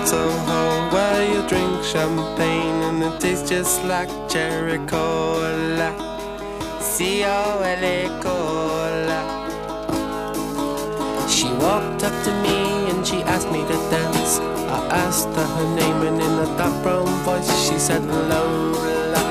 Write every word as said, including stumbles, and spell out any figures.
Soho, where you drink champagne and it tastes just like cherry cola. C O L A cola. She walked up to me and she asked me to dance. I asked her her name and in a dark brown voice she said Lola.